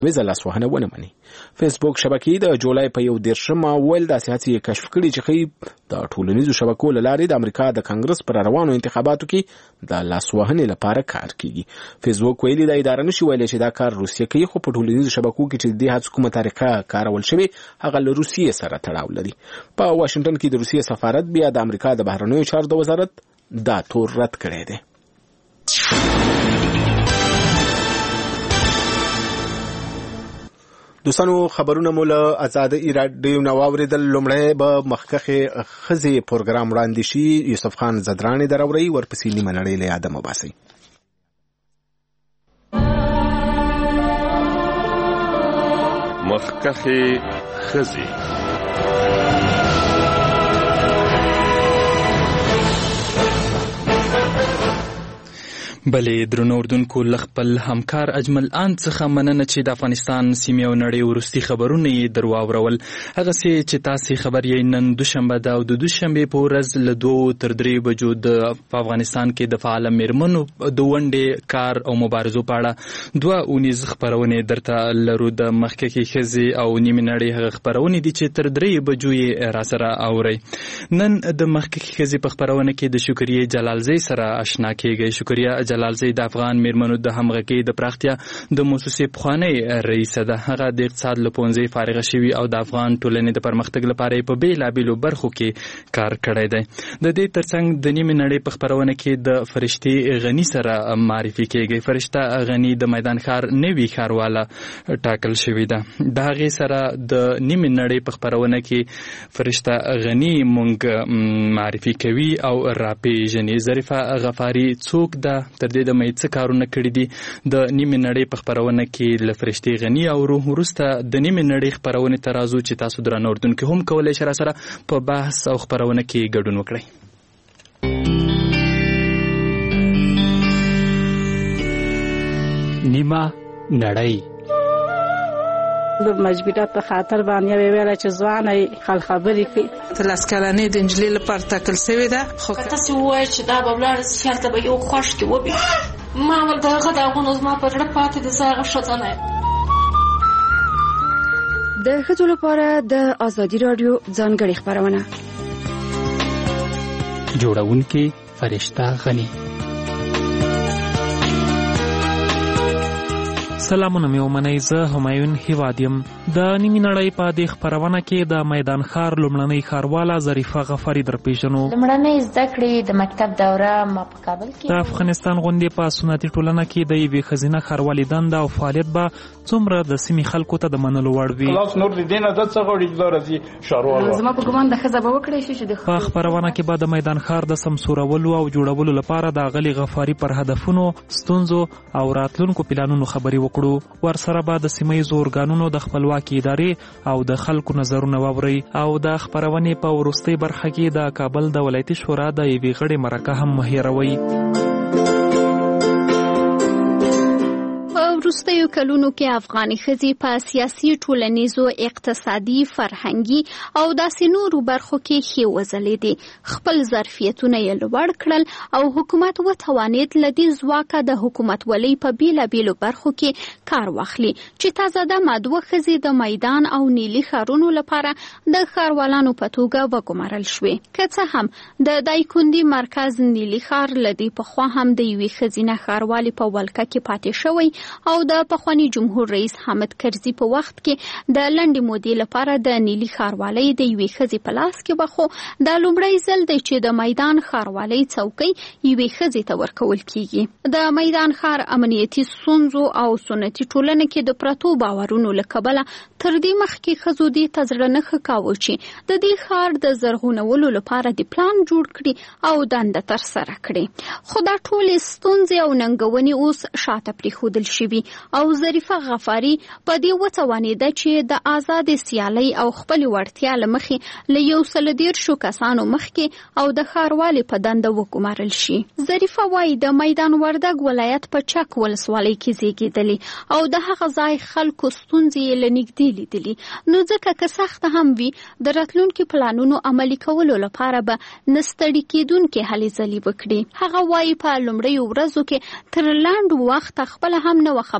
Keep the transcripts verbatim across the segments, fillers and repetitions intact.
ویزه لاسوهنه ونه مني. فیسبوک شبکې د جولای په یو دیرشمه ول د سیاسي کشف کړي چې خې د ټولنیزو شبکو لارې د امریکا د کانګرس پر روانو انتخاباتو کې د لاسوهنې لپاره کار کوي. فیسبوک ویلي د اداره نشي ویلي چې دا کار روسیه کوي، خو په ټولنیزو شبکو کې چې د هڅو کومه طریقه کارول شوی هغه له روسیې سره تړاو لري. په واشنگټن کې د روسیې سفارت بیا د امریکا د بهرنیو چارو د وزارت دا تور رد کړی دی. دوستانو خبرونه مو له آزادۍ راډیو نو اوریدل. لومړی به مخکخه خزي پروګرام وړاندې شي. یوسف خان زدرانی دراوري ورپسې نیمه نړۍ له یاد مو باسي. مخکخه خزي بلې درنو اردوونکو له خپل همکار اجمل آن څخه مننه چې د افغانستان سیمې او نړۍ وروستي خبرونه یې در واورول. هغسې چې تاسې خبر یې نن دوشنبه ده او د دوشنبې په ورځ له دوو تر درې بجو د په افغانستان کې د فعاله میرمنو د ونډې کار او مبارزو په اړه دوه اونیز خپرونې درته لرو. د مخکښې ښځې او نیمې نړۍ هغه خپرونې دي چې تر درې بجو یې راسره اورئ. نن د مخکښې ښځې په خپرونه کې د شکریې جلالزۍ سره اشنا کېږئ. شکریه جلالزۍ د افغان میرمنو د همغږۍ د پراختیا د موسسې پخوانۍ رئیسه ده. هغه د اقتصاد له پوهنځۍ فارغه شوي او د افغان ټولنې د پرمختګ لپاره یې په بېلابېلو برخو کې کار کړی دی. د دې ترڅنګ د نیمې نړۍ په خپرونه کې د فرشتې غني سره معرفي کېږي. فرشته غني د میدان ښار نوي ښارواله ټاکل شوې ده. د هغې سره د نیمې نړۍ په خپرونه کې فرشته غني مونږ معرفي کوي او راپېژني. ظریفه غفاري څوک ده، تر دې د مې څه کارونه کړي دي. د نیمې نړۍ په خپرونه کې له فرشتې غني او روح وروسته د نیمې نړۍ خپرونې ته راځو چې تاسو درنو اردوونکو هم کولی شئ راسره په بحث او خپرونه کې ګډون وکړئ. نیمه نړۍ د مجبوریت په خاطر باندې ویل چې ځواني خل خبرې کوي. تلاس کلنې د انجلۍ لپاره تاکل شوی ده. خو تاسو وایي چې دا به بلار سیالته به یو خوش کې وبي ما ول دغه دغه زما په ډېر پاتې د زاغه شتنه. د ښځو لپاره د ازادي رادیو ځانګړي خبرونه جوړونکې فرشته غني. سلامونه مې ومنئ. زه همایون هیوادیم. د نیمې نړۍ په دې خپرونه کې د میدان ښار لومړنۍ ښارواله ظریفه غفاري در پیژنو. لومړنۍ زده کړې د مکتب دوره ما په کابل کې. د افغانستان غوندې په سنتي ټولنه کې د یوې ښځینه ښاروالې دنده او فعالیت به څومره د سیمې خلکو ته د منلو وړ وي. خلاص نور دې نه د څه غوړي د راځي ښاروال. زما په ګمان د ښځه به وکړي شي چې د په خپرونه کې به د میدان ښار د سمسورولو او جوړولو لپاره د غلي غفاري پر هدفونو، ستونزو او راتلونکو پلانونو خبرې وکړو. ورسره به د سیمه‌ییزو ارګانونو د خپلواکۍ ادارې او د خلکو نظرونه واورئ او د خپرونې په وروستۍ برخه کې د کابل د ولایتي شورا د یوې غړې مرکه هم مه هېروئ. وروستیو کلونو کې افغاني ښځې په سیاسي، ټولنیزو، اقتصادي، فرهنګي او داسې نورو برخو کې ښې وځلېدې. خپل ظرفیتونه یې لوړ کړل او حکومت وتوانېد له دې ځواکه د حکومتولۍ په بېلابېلو برخو کې کار واخلي چې تازه دمه دوه ښځې د میدان او نیلي ښارونو لپاره د ښاروالانو په توګه وګمارل شوې. که څه هم د دایکنډي مرکز نیلي ښار له دې پخوا هم د یوې ښځینه ښاروالې په ولکه کې پاتې شوی او د پخواني جمهور رئیس حامد کرزي په وخت کې د لنډې مودې لپاره د نیلي ښاروالۍ د یوې ښځې په لاس کې به خو دا لومړی ځل دی چې د میدان ښاروالۍ څوکۍ یوې ښځې ته ورکول کیږي. د میدان ښار امنیتي ستونزو او سنتي ټولنه کې د پرتو باورونو له کبله تر دې مخکې ښځو دې ته زړه نه ښه کاوه چې د دې ښار د زرغونولو لپاره د پلان جوړ کړي او دنده ترسره کړي. خو دا ټولې ستونزې او ننګونې اوس شاته پرېښودل شوي او ظریفه غفاري په دې وتوانېده چې د آزادې سیالۍ او خپلې وړتیا له مخې له یو سل دېرشو کسانو مخکې او د ښاروالې په دنده وګمارل شي. ظریفه وایي د میدان وردګ ولایت په چک ولسوالۍ کې زیږېدلې او د هغه ځای خلکو ستونزې یې له نږدې لیدلي، نو ځکه که سخته هم وي د راتلونکي پلانونو عملي کولو لپاره به نه ستړي کېدونکې هلې ځلې وکړي. هغه وایي په لومړیو ورځو کې تر لنډ وخته خپله هم نه وه خبره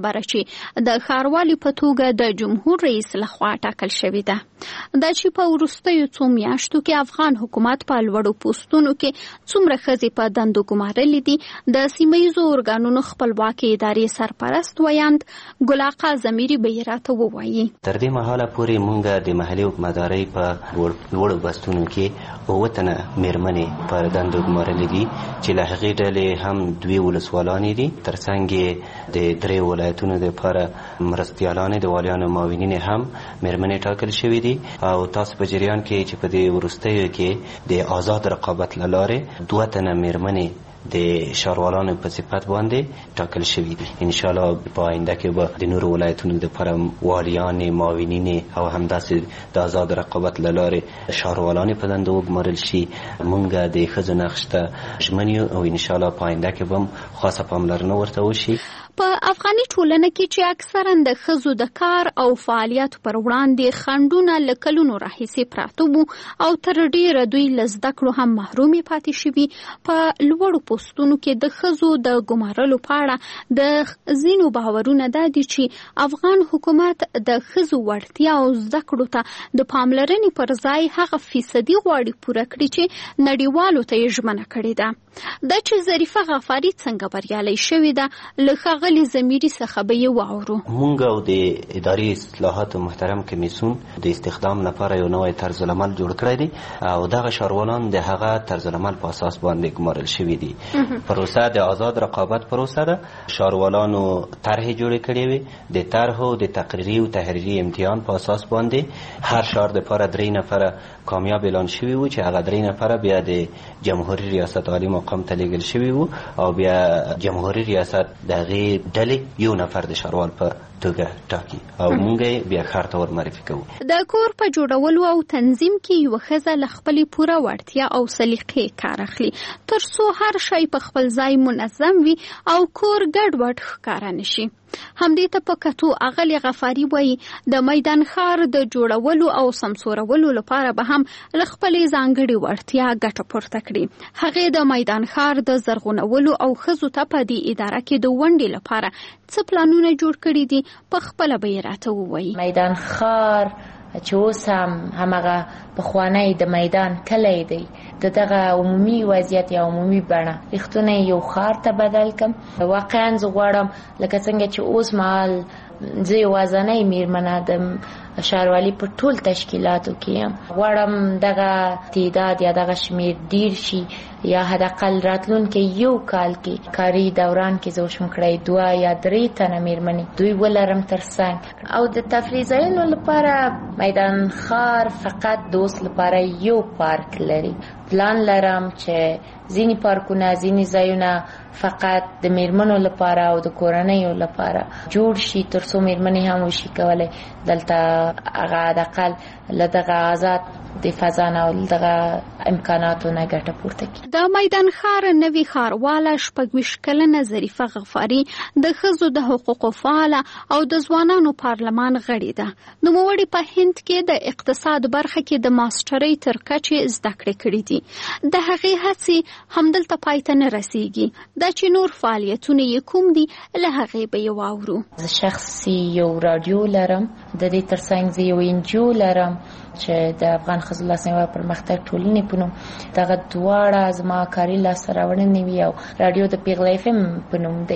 خبره چې د ښاروالي په توګه د جمهور رئیس لخوا ټاکل شوې ده. دا چې په وروستیو څو میاشتو کې افغان حکومت په لوړو پوستونو کې څومره ښځې په دندو ګمارلې دي، د سیمه ییزو ارګانونو خپلواکې ادارې سرپرست ویاند ګل آقا ضمیري به یې راته ووایي. تر دې مهاله پورې موږ د محلي حکومتدارۍ په لوړو پوستونو کې اووه تنه مېرمنې په دندو ګمارلې دي چې له هغې ډلې هم دوې ولسوالانې دي، تر څنګ یې د درې ولایتونو دپاره مرستیالانې د والیانو معاونینې هم مېرمنې ټاکل شوي دي. او تاسو په جریان کې چې په دې وروستیو کې د آزاد رقابت له لارې دوه تنه مېرمنې د ښاروالانو په صفت باندې ټاکل شوي دي. انشاءالله په آینده کې به د نورو ولایتونو دپاره والیانې معاونینې او همداسې د آزاد رقابت له لارې ښاروالانې په دنده وګمارل شي. موږ د ښځو نقش ته ژمن یو او انشاءالله په آینده کې به هم خاصه پاملرنه ورته وشي. په افغاني ټولنه کې چې اکثرا د ښځو د کار او فعالیت پر وړاندې خنډونه له کلونو راهیسې پراته وو او تر ډیره دوی له زده کړو هم محرومې پاتې شوي، په لوړو پوستونو کې د ښځو د ګمارلو په اړه د ځینو باورونه دا دي چې افغان حکومت د ښځو وړتیا او زده کړو ته د پاملرنې پر ځای هغه فیصدي غواړي پوره کړي چې نړیوالو ته یې ژمنه کړې ده. دا چې ظریفه غفاري څنګه بریالۍ شوې ده له ښاغلي ضمیري څخه به یې واورو. موږ او د اداري اصلاحاتو محترم کمیسیون د استخدام لپاره یو نوی طرز العمل جوړ کړی دی او دغه ښاروالان د هغه طرز العمل په اساس باندې ګمارل شوي دي. پروسه د آزاد رقابت پروسه ده. ښاروالانو طرحې جوړې کړې وې، د طرحو د تقریري او تحریري امتحان په اساس باندې هر ښار دپاره درې نفره کامیاب اعلان شوي وو چې هغه درې نفره بیا د جمهوري ریاست عالی مقام ته لیږل شوي وو او بیا جمهوري ریاست د هغې ډلې یو نفر د ښاروال په توګه ټاکي او موږ بیا ښار ته ور معرفي کوو. د کور په جوړولو او تنظیم کې یوه ښځه له خپلې پوره وړتیا او سلیقې کار اخلي تر څو هر شی په خپل ځای منظم وي او کور ګډوډ ښکاره نه شي. همدې ته په کتو اغلې غفاري وایي د میدان ښار د جوړولو او سمسورولو لپاره به هم له خپلې ځانګړې وړتیا ګټه پورته کړي. هغې د میدان ښار د زرغونولو او ښځو ته په دې اداره کې د ونډې لپاره څه پلانونه جوړ کړي دي په خپله به یې راته ووایي. میدان ښار چې اوس هم همغه پخوانی د میدان کلی دی، د دغه عمومي وضعیت یا عمومي بڼه ریښتونه یو ښار ته بدل کم. واقعا زه غواړم لکه څنګه چې اوس مهال زه یوازنۍ میرمنه د ښاروالي په ټول تشکیلاتو کې یم، غواړم دغه تعداد یا دغه شمیر ډیر شي یا حداقل راتلونکي یو کال کې کاري دوران کې زه وشم کړی دوه یا درې تنه میرمنې دوی ولرم تر څنګ. او د تفریح ځایونو لپاره میدان ښار فقط د اوس لپاره یو پارک لري. پلان لرم چې ځینې پارکونه ځینې ځایونه فقط د میرمنو لپاره او د کورنیو لپاره جوړ شي تر څو میرمنې هم وشي کولی دلته هغه حداقل له دغه آزاد د فضا نه او دغه امکاناتو نه ګټه پورته کړي. د میدان ښار نوي ښارواله شپږویشت کلنه ظریفه غفاري د ښځو د حقوقو فعاله او د ځوانانو پارلمان غړې ده. نوموړې په هند کې د اقتصاد برخه کې د ماسټرۍ تر کچې زده کړې کړې دي. د هغې هڅې همدلته پای ته نه رسیږي. دا چې نور فعالیتونه یې کوم دي له هغې به یې واورو. زه شخصي یو راډیو لرم، د دې ترڅنګ زه یو انجیو لرم چې د افغان ښځو لاسنیوي او پرمختګ ټولنې په نوم. دغه دواړه زما کاري لاسته راوړنې وي او راډیو د پیغله اف ام په نوم دی.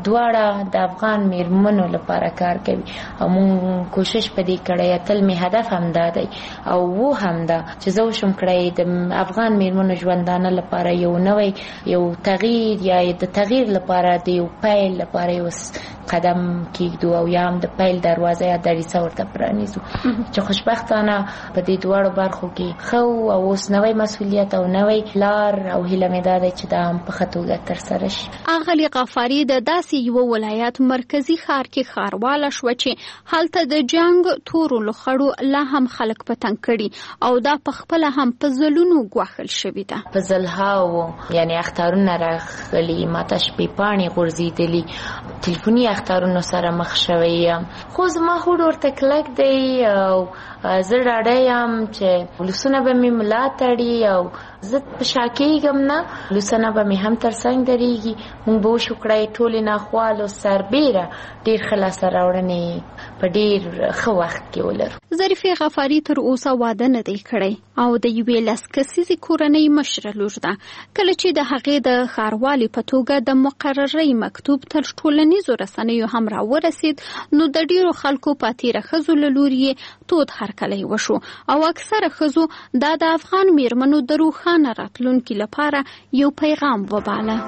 دواړه د افغان میرمنو لپاره کار کوي او مونږ کوشش په دې کړی، تل مې هدف همدا دی او و همدا چې زه وشم کړی د افغان میرمنو ژوندانه لپاره یو نوی یو تغییر یا د تغییر لپاره د یو پیل لپاره یو قدم کېږدو او یا هم د پیل دروازه یا دریڅه ورته پرانیزو چې خوشبختانه په دې دواړو برخو کې ښه او اوس نوی مسؤلیت او نوی لار او هیله مې دا دی چې دا هم په ښه توګه ترسره شي. اغلې غفاري د داسې یوه ولایت مرکزي ښار کې ښارواله شوه چې هلته د جنګ تورو لوخړو لا هم خلک په تنګ کړي او دا په خپله هم په ځلونو ګواښل شوې ده. په ځلهاوو یعنې اختارونه راغلي، ماته شپې پاڼې غورځېدلي، تلیفوني اختارونو سره مخ شوی یم، خو زما هوډ ورته کلک دی او زه ډاډه سړی یم چې ولسونه به مې ملا تړي او زه په شا کېږم نه، ولسونه به مې هم تر څنګ درېږي. موږ به وشو کړی ټولې ناخوالو سربیره ډېر ښه لاسته راوړنې په ډېر ښه وخت کې ولرو. ظریفې غفاري تر اوسه واده نه دی کړی او د یوې لس کسیزې کورنۍ مشره لور ده. کله چې د هغې د ښاروالې په توګه د مقررۍ مکتوب تر ټولنیزو رسنیو هم راورسید، نو د ډېرو خلکو په تېره ښځو له لوري یې تود هرکلی وشو او اکثره ښځو دا د افغان میرمنو د روښانه راتلونکي لپاره یو پیغام وباله.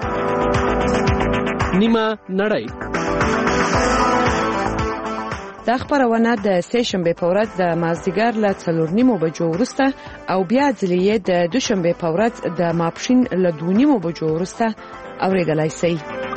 نیمه نړۍ. دا خبرونه د سه شنبه په ورځ د مازدیګر له څلور نیمو بجو وروسته او بیا ځلې د دوشنبه په ورځ د ماپښین له دوه نیمو بجو وروسته اوریدلای شئ.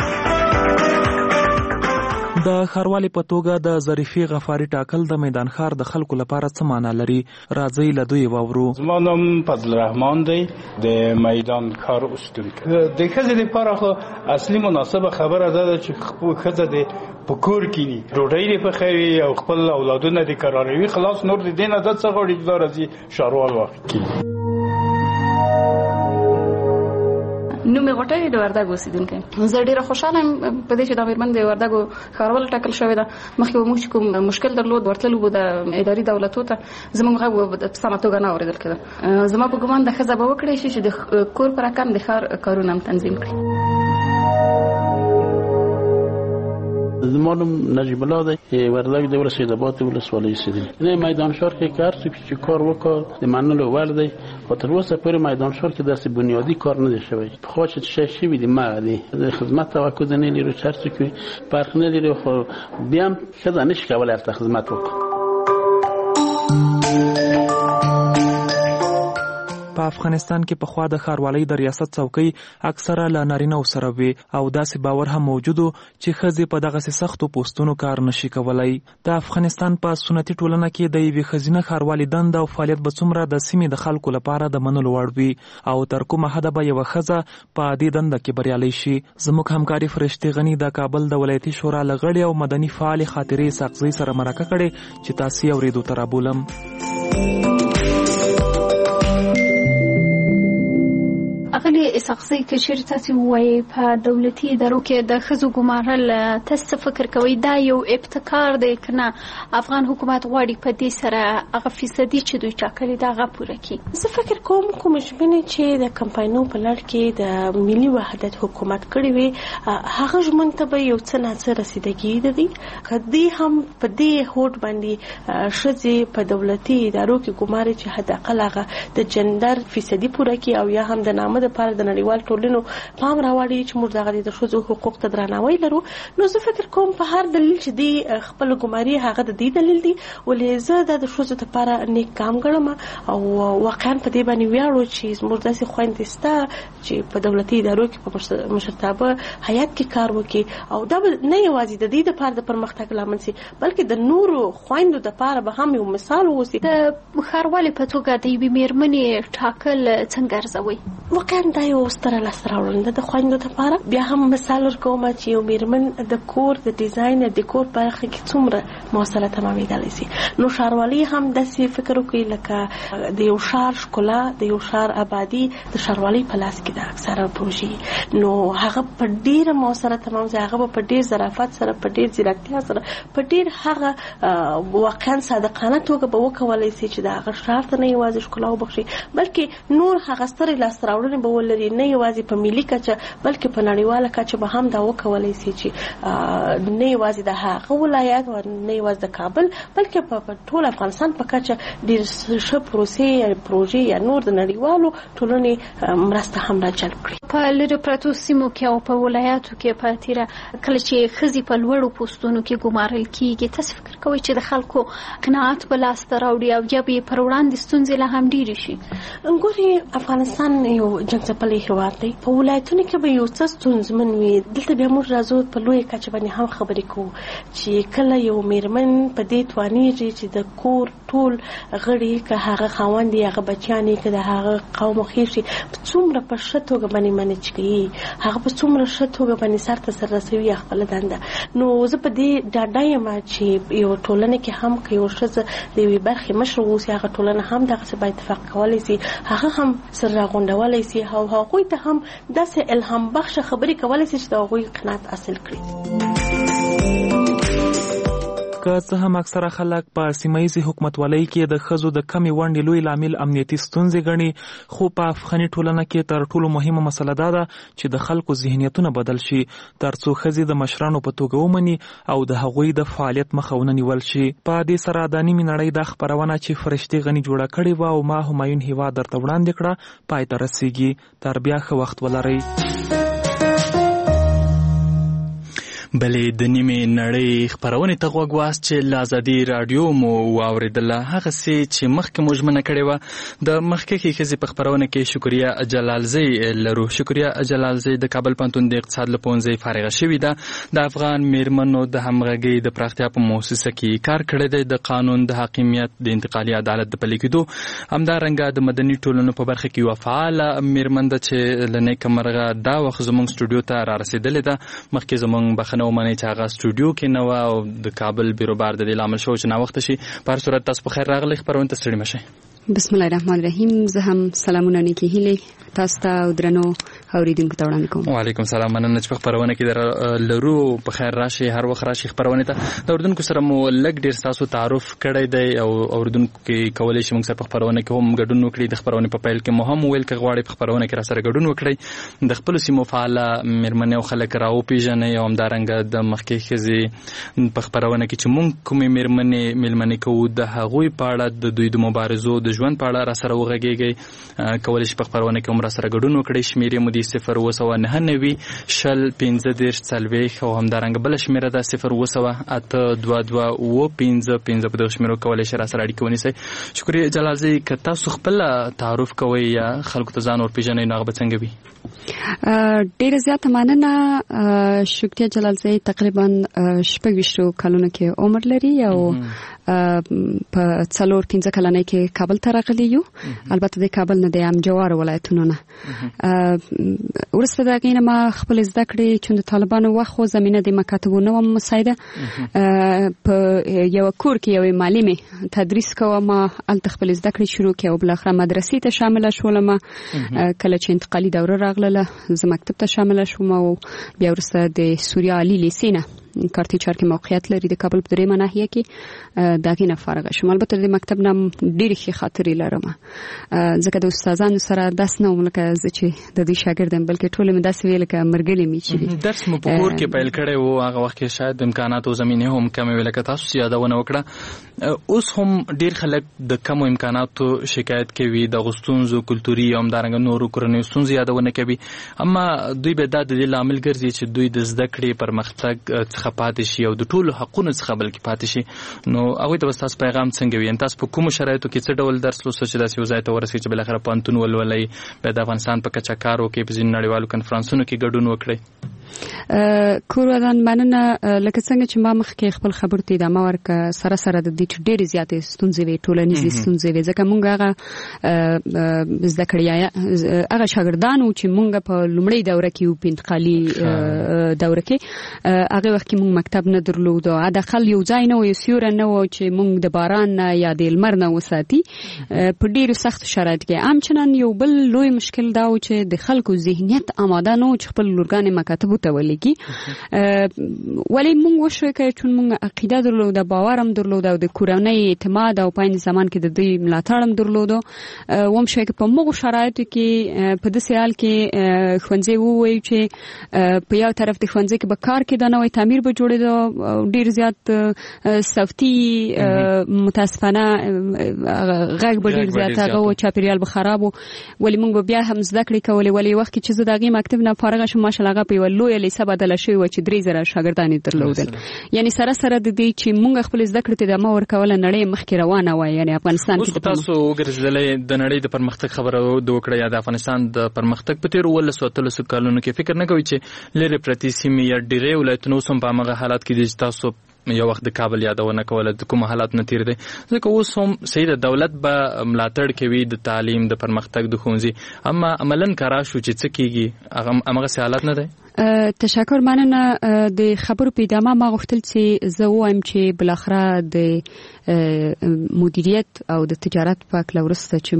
د ښاروالۍ په توګه د ظریفې غفاري ټاکل د میدان ښار د خلکو لپاره څه معنا لري؟ راځئ له دوی واورو. زما نوم فضل الرحمن دی، د میدان ښار اوسیدونکی. د ښځې لپاره خو اصلي مناسبه خبره ده چې ښځه د په کور کې ني ډوډۍ لري پخوي او خپل اولادونه د قراروي، خلاص نور د دینه د څه غوړي د راځي شاروال وخت کې. نوم یې غوټۍ د وردګ اوسیدونکی. زه ډېره خوشحاله یم په دې چې دا مېرمن د وردګو ښاروال ټاکل شوې ده. مخکې به موږ کوم مشکل درلود ورتللو به د اداري دولتو ته، زموږ غږ په سمه توګه نه اورېدل کېده. زما په ګمان د ښځه به وکړی شي چې د کور په رقم د ښار کارونه هم تنظیم کړي. زما نوم نجیب الله دی، وردګ د ولسوالۍ آباد ولسوالۍ اوسیدونکی. نه میدان ښار کې کار چې کار وکړ د منلو وړ دی، خو تر اوسه پورې میدان ښار کې داسې بنیادي کار نه دی شوی. پخوا چې شی شوي دي ما دی د خدمت توقع نه لري، هر څه کې فرق نه لري، خو بیا هم ښځه نشي کولی هلته خدمت وکړي. په افغانستان کې پخوا د ښاروالۍ د ریاست څوکۍ اکثره له نارینه‌و سره وي او داسې باور هم موجود و چې ښځې په دغسې سختو پوستونو کار نشي کولی. د افغانستان په سنتي ټولنه کې د یوې ښځینه ښاروالۍ دنده او فعالیت به څومره د سیمې د خلکو لپاره د منلو وړ وي او تر کومه حده به یوه ښځه په دې دنده کې بریالی شي. زموږ همکاري فرشتې غني د کابل د ولایتي شورا له غړي او مدني فعالې خاطرې ساقزۍ سره مرکه کړې چې تاسو یې اورېدو ته رابولم. اغلی ساقزۍ که چیرې تاسو وایي په دولتي ادارو کې د ښځو ګمارل، تاسو فکر کوئ دا یو ابتکار دی که نه افغان حکومت غواړي په دې سره هغه فیصدي چې دوی ټاکلي ده هغه پوره کړي؟ زه فکر کوم کوم ژمنې چې د کمپاینونو په لړ کې د ملي وحدت حکومت کړې وي هغه ژمنو ته به یو څه نه څه رسیدګي ده. که دې هم په دې هوډ باندې ښځې په دولتي ادارو کې ګماري چې حداقل هغه د جندر فیصدي پوره کړي او یا هم د نامه لپاره د نړیوال ټولنو پام راوړي چې موږ دغه د ښځو حقوق ته درناوی لرو، نو زه فکر کوم په هر دلیل چې دی خپل ګماري هغه د دې دلیل دی. ولې زه د ښځو لپاره نیک کام ګڼم او واقعا په دې باندې ویاړو چې موږ داسې خویندې شته چې په دولتي ادارو کې په مشرتابه هیات کې کار وکړي او دا نه یوازې د دې لپاره د پرمختګ لامل شي بلکې د نورو خویندو لپاره به هم یو مثال اوسي. د ښاروالۍ په توګه د یوې مېرمنې ټاکل څنګه ارزوئ؟ واقعا دا یو ستره لاسته راوړنه ده د خویندو لپاره. بیا هم مثال ورکوم چې یو مېرمن د کور د ډیزاین د ډیکور برخه کې څومره مؤثره تمامېدلی شي. نو ښاروالۍ هم داسې فکر وکړي لکه د یو ښار ښکلا، د یو ښار آبادي د ښاروالۍ په لاس کې ده اکثره پروژې، نو هغه په ډېره مؤثره تمام شي، هغه په ډېر ظرافت سره، په ډېر ځیرکتیا سره، په ډېر هغه واقعا صادقانه توګه به وکولی شي چې د هغه ښار ته نه یوازې ښکلا وبخښي بلکې نور هغه سترې لاسته راوړنې به ولري، نه یوازې په ملي کچه بلکې په نړیواله کچه به هم دا وکولی شي چې نه یوازې د هغه ولایت او نه یوازې د کابل بلکې په ټول افغانستان په کچه ډېر ښه پروسې یا پروژې یا نور د نړیوالو ټولنې مرسته هم راجلب کړي. په لرې پرتو سیمو کې او په ولایاتو کې په تیره کله چې ښځې په لوړو پوستونو کې ګمارل کېږي، تاسو فکر کوئ چې د خلکو قناعت به لاسته راوړي او یا به یې پر وړاندې ستونزې لا هم ډېرې شي؟ ګورې افغانستان یو جنګ ځپلی هیواد دی. په ولایتونو کې به یو څه ستونزمن وي. دلته بیا موږ راځو په لوی کچه باندې هم خبرې کوو چې کله یو میرمن په دې توانیږي چې د کور ټول غړي که هغه خاوند یا هغه بچیان که د هغه قوم خېشي په څومره په ښه توګه باندې منج کوي، هغه په څومره ښه توګه باندې سر ته سر رسوي خپل دنده. نو زه په دې ډاډه یم چې یو ټولنه کې هم که یو ښځه د یوې برخې مشر واوسي، هغه ټولنه هم دغسې با اتفاق کولی شي، هغه هم سر راغونډولی شي او هغوی ته هم داسې الهام بخشه خبرې کولی شي چې د هغوی قناعت حاصل کړي. که څه هم اکثره خلک په سیمایي حکومتولۍ کې د ښځو د کمې ونډې لوی لامل امنیتي ستونزې ګڼي، خو په افغاني ټولنه کې تر ټولو مهمه مسله دا ده چې د خلکو ذهنیتونه بدل شي ترڅو ښځې د مشرانو په توګه ومني او د هغوی د فعالیت مخه ونه نیول شي. په دې سره د نیمې نړۍ دا خپرونه چې فرشتې غني جوړه کړې وه او ما همایون هیواد درته وړاندې کړه پای ته رسیږي. تر بیا ښه وخت ولرئ. بلې د نیمې نړۍ خپرونې ته غوږ واست چې له ازادي راډیو مو واورېدله. هغسې چې مخکې مو ژمنه کړې وه د مخکښې ښځې په خپرونه کې شکریه جلالزۍ لرو. شکریه جلالزۍ د کابل پوهنتون د اقتصاد له پوهنځۍ فارغه شوې ده. د افغان میرمنو د همغږۍ د پراختیا په موسسه کې کار کړی دی. د قانون د حاکمیت د انتقالي عدالت د پلي کېدو، همدارنګه د مدني ټولنو په برخه کې یوه فعاله میرمن ده چې له نیکه مرغه دا وخت زموږ سټوډیو ته را رسېدلې ده. مخکې زموږ بخښنه ومنئ چې هغه سټوډیو کې نه وه او د کابل بیروبار د دې لامل شو چې ناوخته شي. په هر صورت تاسو په خیر راغلی. خپرونې ته ستړي مه شئ. بسم الله الرحمن الرحیم. زه هم سلامونه نیکې هیلې تاسو ته او درنو اوریدونکو ته وړاندې کوم. وعلیکم السلام. مننه چې په خپرونه کې لرو. په خیر راشي، هر وخت راشي خپرونې ته. د اوریدونکو سره مو لږ ډېر ستاسو تعارف کړی دی او اوریدونکو کې کولی شي موږ سره په خپرونه کې هم ګډون وکړي. د خپرونې په پیل کې مو هم ویل که غواړئ په خپرونه کې را سره ګډون وکړئ، د خپلو سیمو فعاله مېرمنې او خلک را وپېژنئ او همدارنګه د مخکې ښځې په خپرونه کې چې موږ کومې مېرمنې مېلمنې کوو د هغوی په اړه د دوی د مبارزو د ژوند په اړه را سره وغږېږئ. کولی شي په خپرونه کې هم را سره ګډون وکړئ. شمېرې مو دي صفر اوه سوه نهه نوي شل پنځه دېرش څلوېښت او همدارنګه بله شمېره ده صفر اوه سوه اته دوه دوه اوه پنځه پنځه. په دغه شمېرو کولی شي را سره اړیکه ونیسئ. شکریه جلالزۍ، که تاسو خپله تعارف کوئ یا خلکو ته ځان ورپېژنئ نو هغه به څنګه وي؟ ډیره زیاته مننه. شکریه جلالزۍ تقریبا شپږ ویشتو کلونو کې عمر لري او په څلور پنځه کلنۍ کې کابل ته راغلی یو. البته د کابل نه د امجوار ولایتونو نه. وروسته د هغې نه ما خپلې زده کړې چون د طالبانو وخت خو زمینه د مکاتبو نه وم مساعده. په یوه کور کې یوې معلمې تدریس کوم. هلته خپلې زده کړې شروع کړې او بالاخره مدرسې ته شامله شولم. کله چې انتقالي دوره راغله زه مکتب ته شامله شوم او بیا وروسته د سوریا عالي لیسې نه کارتي چار کې موقعیت لري د کابل په درېیمه ناحیه کې د هغې نه فارغه شوم. البته د مکتب نه ډېرې ښې خاطرې لرم ځکه د استادانو سره داسې نه وم لکه زه چې د دوی شاګرد یم، بلکې ټول مې داسې وې لکه ملګري مې چې درس مو په کور کې پیل کړی و. هغه وخت کې شاید امکانات او زمینې هم کمې وې لکه تاسو چې یادونه وکړه. اوس هم ډېر خلک د کمو امکاناتو شکایت کوي، د هغو ستونزو کلتوري او همدارنګه نورو کورنیو ستونزې یادونه کوي. اما دوی به دا د دې لامل ګرځي چې دوی د زده کړې پرمختګ څخه پاتې شي او د ټولو حقونو څخه بلکې پاتې شي. نو هغوی ته به ستاسو پیغام څنګه وي؟ تاسو په کومو شرایطو کې څه ډول درس لوستو چې داسې یو ځای ته ورسئ چې بالاخره پوهنتون ولولئ، بیا د افغانستان په کچه کار وکړئ، په ځینو نړیوالو کنفرانسونو کې ګډون وکړئ؟ کور ودان مننه. لکه څنګه چې ما مخکې خپل خبرو ته ادامه ورکړه، سره سره د دې چې ډېرې زیاتې ستونزې وې، ټولنیزې ستونزې وې، ځکه موږ هغه زده کړې هغه شاګردان وو چې موږ په لومړۍ دوره کې وو، په انتقالي دوره کې هغې وخت کې موږ مکتب نه درلود او حداقل یو ځای نه و، یو سیوری نه و چې موږ د باران نه یا د لمر نه وساتي. په ډېرو سختو شرایطو کې همچنان یو بل لوی مشکل دا و چې د خلکو ذهنیت آماده نه و چې خپل لورګانې مکاتبو ته ولېږي. ولې موږ وشوی که چون موږ عقیده درلوده، باور هم درلوده او د کورنۍ اعتماد او په عین زمان کې د دوی ملاتړ هم درلوده. وم شوی که په مغو شرایطو کې په داسې حال کې ښوونځی ووایو چې په یو طرف د ښوونځي کې به کار کېده، نوی تعمیر ډیر به جوړېده، ډیر زیات صوتي متاسفانه غږ به ډیر زیات هغه و، چاپیریال به خراب و. ولې موږ به بیا هم زده کړې کولې. ولې وخت کې چې زه د هغې مکتب نه فارغه شم ماشاءالله هغه په یوه لویه لیسه بدله شوې وه چې درې زره شاګردان یې درلودل. یعنی سره سره د دې چې موږ خپل زده کړې ته ادامه ورکوله نړۍ مخکې روانه وه. یعنی افغانستان کې اوس تاسو وګرځېدلې د نړۍ د پرمختګ خبره وکړه یا د افغانستان د پرمختګ په تېرو اوولسو اتلسو کلونو کې فکر نه کوئ چې لرې پرتې سیمې یا ډېری ولایتونه اوس هم په همغه حالات کې دي چې تاسو یو وخت د کابل یادونه کوله د کوم حالات نه تیر دي؟ ځکه اوس هم صحیح د دولت به ملاتړ کوي د تعلیم د پرمختګ د ښوونځي، اما عملاً کارا شو چې څه کېږي هغه حالات نه دی. تشکر، مننه. د خبرو په ادامه ما غوښتل چې زه ووایم چې بالاخره د مدیریت او د تجارت په کله وروسته چې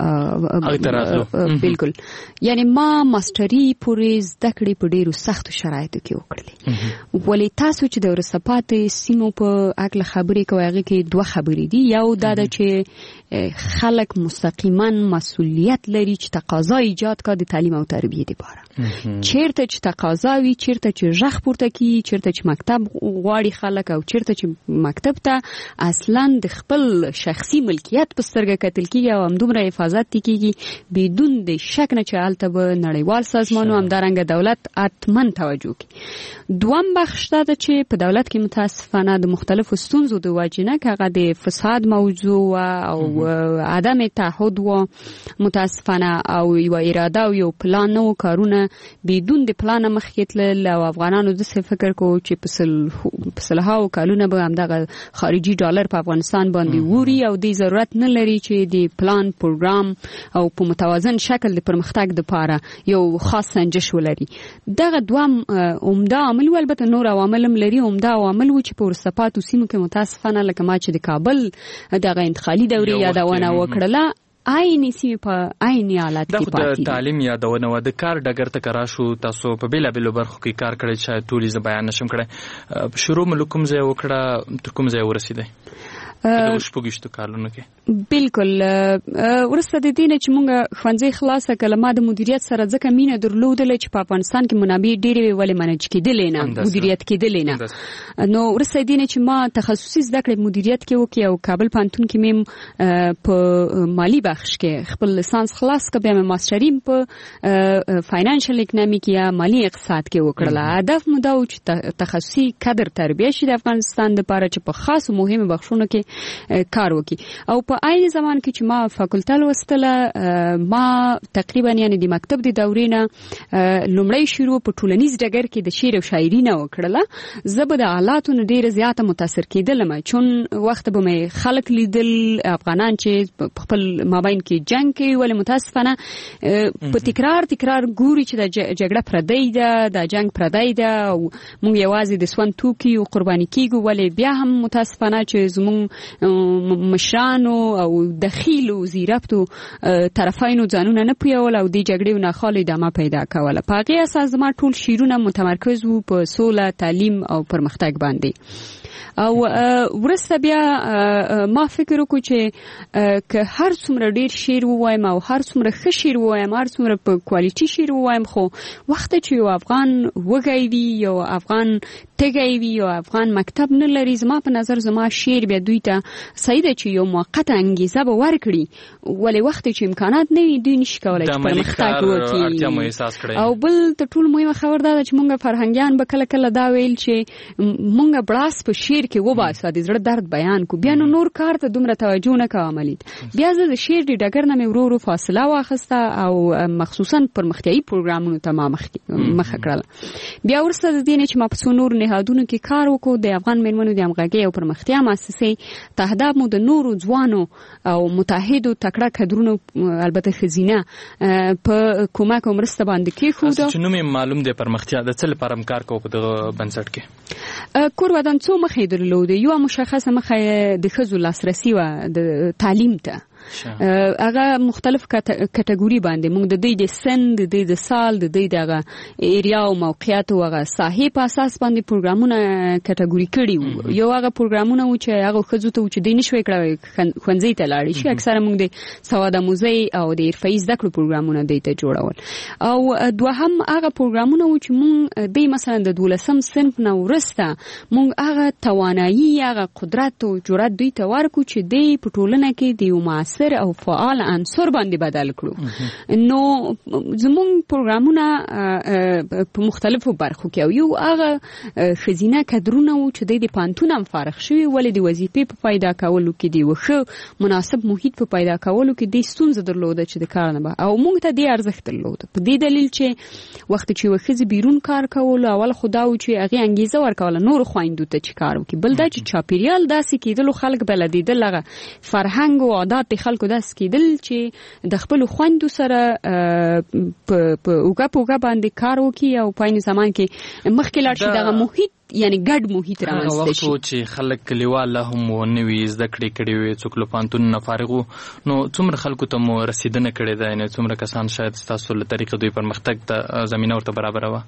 ما بالکل یعنی ما ماستري پورې زده کړې په ډېرو سختو شرایطو کې وکړلې. ولې تاسو چې د وروسته پاتې سیمو په هکله خبرې کوئ هغې کې دوه خبرې دي. یو دا ده چې خلک مستقیما مسؤلیت لري چې تقاضا ایجاد کړي د تعلیم او تربیې لپاره. چیرته چې تقاضا وي، چیرته چې غږ پورته کیږي، چیرته چې مکتب غواړي خلک او چیرته چې مکتب ته اصلا د خپل شخصي ملکیت په سترګه کتل کیږي او همدومره حفاظت کیږي بدون د شک نه چې هلته به نړیوال سازمان او همدارنګه دولت حتما توجه کوي. دوم بخش دا ده چې په دولت کې متاسفانه د مختلفو ستونزو د وجې نه که هغه د فساد موضوع او عدم تعهد و متاسفانه او یو اراده او یو پلان نه و، کارونه بدون د پلان مخکې تلل او افغانانو داسې فکر کوو چې په سلهاو کلونه به همدغه خارجي ډالر په افغانستان باندې ووري او دې ضرورت نه لري چې د پلان پروګرام او په متوازن شکل د پرمختګ دپاره یو خاص سنجش ولري. دغه دوام عمده عامل و، البته نور عوامل هم لري. عمده عوامل و چې په وروسته پاتو سیمو کې متاسفانه لکه ما چې د کابل دغه انتقالي دورې یادونه وکړله عیني سیمې په عیني حالت کې پاتې دي. د تعلیم یادونه وه، د کار ډګر ته که راشو تاسو په بېلابېلو برخو کې کار کړی، شاید ټولې زه بیان نشم کړی. شروع مو له کوم ځای وکړه تر کوم ځای ورسېدی د شپږویشتو کالونو کې؟ بالکل وروسته د دې نه چې موږ ښوونځی خلاصه کړله ما د مدیریت سره ځکه مینه درلودله چې په افغانستان کې منابع ډېرې وې ولې منج کېدلې نه، مدیریت کېدلې نه. نو وروسته د دې نه چې ما تخصصي زده کړې مدیریت کې وکړې او کابل پوهنتون کې مې په مالي بخش کې خپل لیسانس خلاص کړ، بیا مې ماسټري په فاینانشل اکنامیک یا مالي اقتصاد کې وکړله. هدف مو دا و چې تخصصي کادر تربیه شي د افغانستان دپاره چې په خاصو مهمو بخشونو کې کار وکړي. او په عین زمان کې چې ما فاکولټه لوستله ما تقریبا یعنی د مکتب د دورې نه لومړی شروع په ټولنیز ډګر کې د شعر او شاعري نه وکړله. زه به د حالاتو نه ډېره زیاته متاثر کېدلم چون وخت به مې خلک لیدل افغانان چې په خپل مابین کې جنګ کوي، ولې متاسفانه په تکرار تکرار ګوري چې د جګړه پردی ده، د جنګ پردی ده او موږ یوازې د سون توکي او قرباني کېږو. ولې بیا هم متاسفانه چې زموږ مشرانو او دخیلو زیرفتو طرفینو ځانونه نه پویول او د جګړې نه خالي ادامه پیدا کوله. په هغې اساس زما ټول شعرونه متمرکز وو په سوله، تعلیم او پرمختګ باندې. او ورسته بیا ما فکر وکړو چې که هر څومره ډیر شعر ووایم او هر څومره ښه شعر ووایم، هر څومره په کوالټي شعر ووایم، خو وخت چې یو افغان وږی وي، یو افغان تږی وي، یو افغان مکتب نه لري، زما په نظر زما شعر بیا دوی ته صحیح ده چې یو موقته انګیزه به ورکړي. ولې وخت چې امکانات نه وي دوی نشي کولی چې پرمختګ وکړي. او بل تر ټولو مهمه خبر دا ده چې موږ فرهنګیان به کله کله دا ویل چې موږ بړاس په شعر کې وباسو، د زړه درد بیان کو، بیا نو نور کار ته دومره توجه نه کوم. عملیت بیا زه د شعر د ډګر نه مې ورو ورو فاصله واخیسته او مخصوصا پرمختیایي پروګرامونو ته ما مخه کړله. بیا وروسته د دې نه چې ما په څو نور نهادونو کې کار وکړو، د افغان میرمنو د همغږۍ او پرمختیا مؤسسې تهداب مو د نورو ځوانو او متحدو تکړه کدرونو البته ښځینه په کومک او مرسته باندې کېښوده. چې نوم یې معلوم دی پرمختیا د څه لپاره هم کار کوو په دغه بنسټ کې؟ کور ودان څو مخې درلودې. یو مشخصه مخه د ښځو لاسرسي وه د تعلیم ته هغه مختلف کټګوري باندې موږ د دې د سند د دې د سال د دې دغه ایریا او موقعیت او هغه ساحې په اساس باندې پروګرامونه کټګوري کړي. یو هغه پروګرامونه و چې هغه خزو ته چې د نشوي کړه خونځي ته لاړ شي. اکثره موږ د سواد آموزي او د حرفي زده کړو پروګرامونه د ته جوړول. او دوهم هغه پروګرامونه و چې موږ د مثلا د دولسم صنف نو ورسته موږ هغه توانایي هغه قدرت او جرأت دوی ته ورکو چې د پټولنه کې د یو معاصر او فعال عنصر باندې بدل کړو. نو زموږ پروګرامونه په مختلفو برخو کې یو هغه خزینه کډرونه و چې د پانتون هم فارغ شوی ولې د وظیفې په پیدا کولو کې دی وخه مناسب محیط په پیدا کولو کې د ستونزې درلوده چې د کار نه او موږ ته د ارزښت درلوده. په دې دلیل چې وخت چې وخت بیرون کار کول اول خدا و چې هغه انګیزه ورکول نور خويندو ته چې کار وکړي. بل دا چې چاپیریال داسې کېدل خلک بلدیدل هغه فرهنګ او عادت خلکو داسې کېدل چې د خپل خويندو سره په اوګه په اوګه باندې کار وکړي او په عین زمان کې مخکې لاړ شي دغه محیط یعنی ګډ محیط رامنځته شي. وخت چې خلک کلیوال هم نوې زده کړې کړې وي څوک له پانتون نه فارغ نو څومره خلکو ته مو رسیدنه کړې ده یعنی څومره کسان شاید تاسو له طریقې دوی پرمختګ ته زمينه ورته برابر و.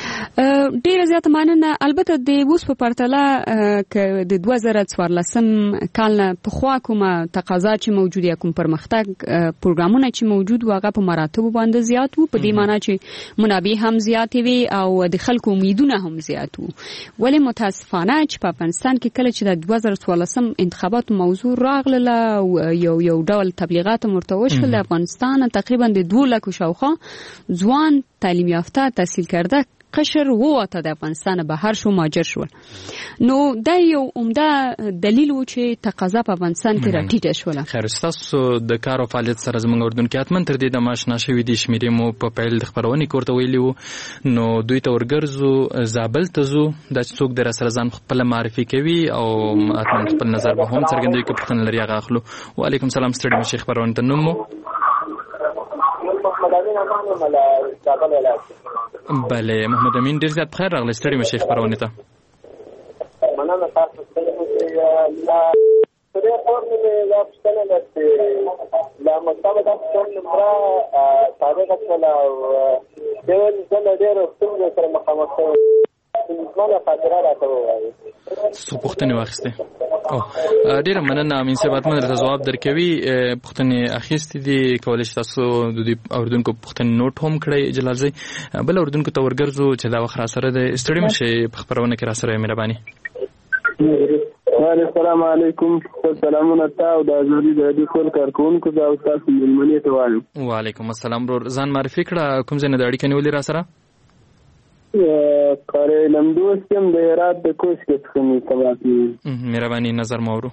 ډیره زیاته مننه. البته د اوس په پرتله ک د دوه زره څوارلسم کال په خوا کومه تقاضا چې موجوده کوم پرمختګ پروګرامونه چې موجود واغه په مراتب باندې زیات وو په دې معنی چې منابع هم زیات وي او د خلکو امیدونه هم زیات وو. ولې متاسفانه چې په افغانستان کې کله چې د دوه زره څوارلسم انتخابات موضوع راغله یو یو ډول تبلیغات مرتوش کړل افغانستان تقریبا د دوه لک شاوخوا ځوان تعلیم یافته تحصیل کرده قشر ووته د افغانستان بهر شو ماجر شول. نو دا یو عمده دلیل و چې تقاضا په افغانستان کې راټیټه شوله. خیر تاسو د کار او فعالیت سره زموږ اردن کې اتمن تر دې د ماشنا شوی دي شمیرې مو په پیل د خبرونې کوړه ویلی وو نو دوی ته ورګرځو زابل ته زو د څوک در سره ځان خپل معرفي کوي او اتمن خپل نظر به هم څرګندوي کې پښتون لري هغه اخلو. وعلیکم سلام ستړي مشي خبرونه ته نومو بله محمد امین ډیر زیات بخیر راغلی ستړي مشي خبرونه ته. مننه تاسو ته لا سره پورنه لا پښتنه ده لا مستوى د څنګه مرا تاریخ ولا دیول څنګه ډیر څنګه سره مخامخ زمانه خاطره راکوي څه پوښتنه واخسته او ډیر مننه امین صاحب مې درته جواب درکوي. پوښتنه اخیستې دي کولای شي تاسو د دې اوردونکو پوښتنه نوٹ هم کړئ جلال زی بل اوردونکو ته ورګرځو چې دا وخت را سره د استړي مشه په خبرونه کې را سره مهرباني. السلام علیکم سلامونه تاسو د ازادي د دې ټول کارکونکو دا تاسو ملمنې ته وایم. وعلیکم السلام ورور ځان معرفي کړه کوم ځای نه د اړیکې نیولې را سره کاري لمدوستم د هرات د کوش کې څخه تباکی مهرباني نظر مورو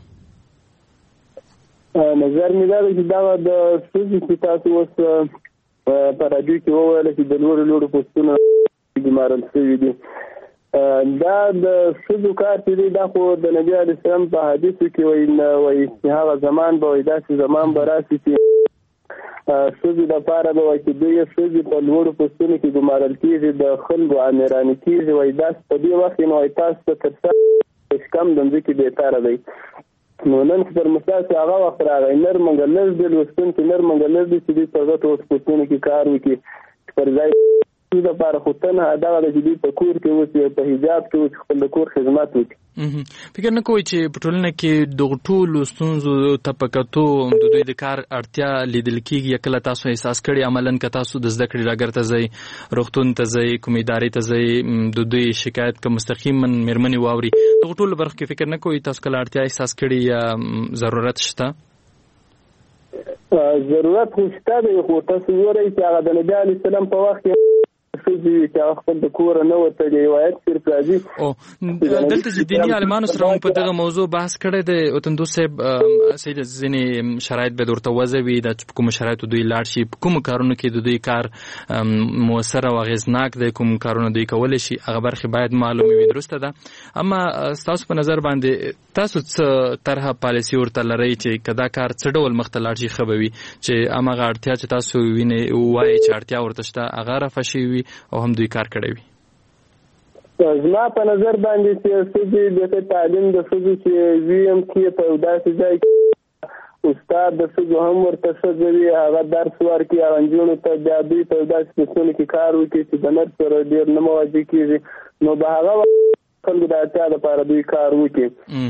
نظر مې دا چې دا د سوزي چې تاسو اوس په راډیو کې وویل چې د لوړ لوړ پوسټونه ګمارل شوي دي دا د سوزو کار چې دا خو د نبی عليه السلام په حدیثو کې وایي وایي چې هغه زمان به وایي داسې زمان به راشي چې سوزي د پاره به وایي چې دوی سوزي په لوړو پوسټونو کې ګمارل کېږي د خلکو امیرانې کېږي وایي داسې په دې وخت کې نو وایي تاسو ته تر څه کم د ځمکې بهتره دی. نو نن چې پر مثال هغه وخت راغی نر منګلز د لوستونکي نر منګلز دي چې دوی په غټو پوسټونو کې کار وکړي پر ځای د لپاره خو تنه دغه د جدي په کور کې اوس په حجاب کې اوس خپل کور خدمات وکړي. فکر نه کوئ چې په ټولنه کې د ټولو ستونزو طبقاتو د دوی د کار اړتیا لیدل کېږي کله تاسو احساس کړئ عملاً که تاسو د زده کړې راګر ته ځئ روغتون ته ځئ کومې ادارې ته ځئ د دوی شکایت که مستقیما مېرمنې واوري دغه ټولو برخو کې فکر نه کوئ تاسو کله اړتیا احساس کړئ یا ضرورت شته؟ ضرورت خو شته دی خو تاسو وګورئ چې هغه د نبي عليه السلام په وخت کې چې خپل د کور نه وته دی روایت صرف راځي او دلته چې دیني عالمانو سره په دغه موضوع بحث کړی دی اوتندو صاحب سید ځینې شرایط به درته وځوي د کوم شرایط دوی لاړ شي کوم کارونه کې د دوی کار موثر او اغیزناک دی کوم کارونه دوی کولای شي هغه برخه باید معلومه وي درسته ده اما تاسو په نظر باندې تاسو څه طرحه پالیسی ورته لرئ چې کدا کار څه ډول مخته لاړ شي خبوي چې امغه اړتیا چې تاسو وینئ وایي چې اړتیا ورته شته هغه رافشي وي او هم دوی کار کړی وي. زما په نظر باندې چې څه د تعلیم د څه چې ویم کې په داسې ځای کې استاد د ښځو هم ورته ښځه وي هغه درس ورکړي هغه نجونو ته بیا دوی ته داسې پوسټونو کې کار وکړي چې د نرس سره ډېر نه مواجه کېږي نو د هغه خلکو د اړتیا لپاره دوی کار وکړي